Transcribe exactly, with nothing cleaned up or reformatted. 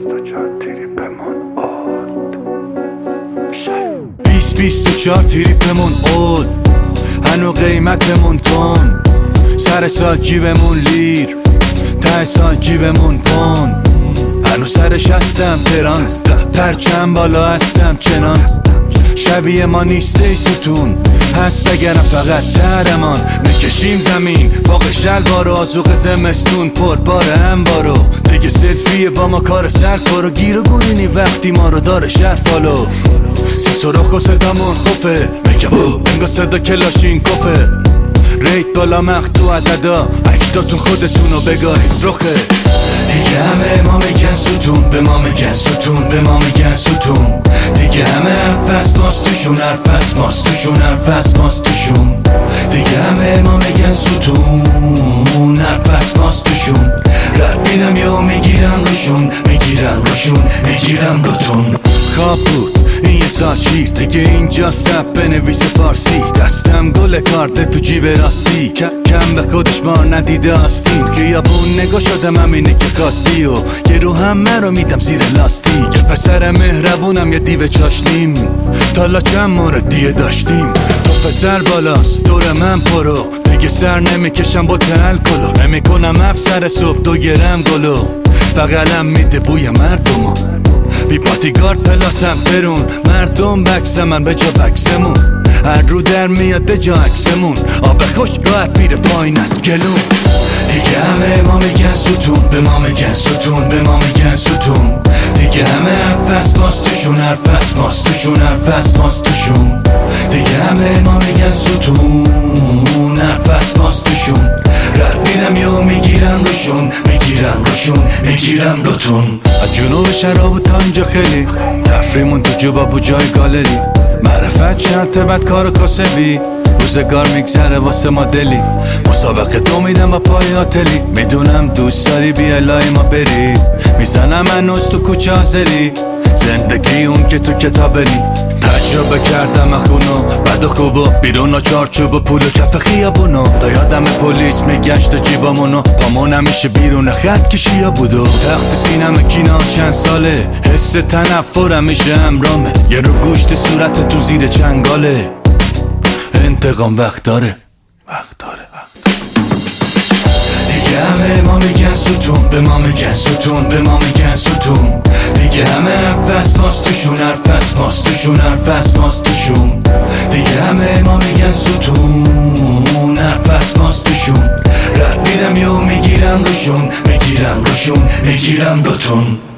بیست بیست و چهار تریپمون اول، هنو قیمتمون تون، سر سال جیبمون لیر، ته سال جیبمون پون، هنو سرش هستم تران، پرچم بالا هستم چنان، شبیه ما نیست ای ستون، هست اگرم فقط درمان، میکشیم زمین فوق شلوار و آزوق زمستون پر باره انبارو، دیگه سلفیه با ما کار سر کارو، گیر و گورینی وقتی ما رو داره شرفالو، سی سرخ و صدامون خوفه، میگم انگا صدا کلاشین کفه، ریت بالا مخدو عددا، اکداتون خودتونو بگاهید رخه، دیگه همه ما میگن ستون، به ما میگن ستون، به ما میگن ستون، دیگه همه حرف ماست توشون، حرف ماست توشون، حرف ماست توشون، دیگه همه ما میگن ستون، حرف ماست توشون، رد میدم یا میگیرم روشون، میگیرم روشون، میگیرم روتون. خواب بود این یه ساعت شیر، دیگه اینجا سب بنویس فارسی، دستم گل کارت تو جیب راستی، کم به خودش بار ندیده آستین، خیابون نگاه شدم همینه که کاستی و یه رو همه رو میدم زیر لاستی، یه پسر مهربونم یه دیو چاشنیم، تالا چند مورد دیه داشتیم، تو پسر بالاست دور من پرو، دیگه سر نمیکشم با تل کلو، نمیکنم افسر صبح دو گرم گلو، بغلم میده بوی مردمو، بی پاتیگارد پلاسم ترون، مردم بکس من به جا بکسمون، هر رو در میاد جا عکسمون، آب خوش راحت میره پایین از گلون، دیگه همه ما میگن ستون، به ما میگن ستون، به ما میگن ستون، دیگه همه حرف ماست توشون، حرف ماست توشون، حرف ماست توشون، دیگه همه ما میگن ستون، حرف ماست توشون، رد میدم یا میگیرم روشون، میگیرم روشون، میگیرم روتون. از جنوب شراب و تا اینجا خیلی تفریمون تو جوبا و جای گالری، معرفت شرط بد کار و کاسبی، روزگار میگذره واسه ما دلی، مسابقه تو میدم با پای آتلی، میدونم دوست داری بیا لای ما بری، میزنم هنوز تو کوچه آزری، زندگی اون که تو کتابری، تجربه کردم اخونو بد و خوبو، بیرون و چارچوب و پول و کف خیابونو، تا یادم پلیس میگشت و جیبامونو، پامون همیشه بیرون خط کشیا بودو، تخت سینم کینا چند ساله، حس تنفرم میشه امرامه، یه رو گوشت صورت تو زیر چنگاله، انتقام وقت داره، وقت داره، وقت داره. دیگه همه ما میگن ستون، به ما میگن ستون، به ما میگن ستون، دیگه همه حرف ماست توشون، حرف ماست توشون، حرف ماست توشون، دیگه همه ما میگن ستون، حرف ماست توشون، رد میدم یا میگیرم روشون، میگیرم روشون، میگیرم روتون.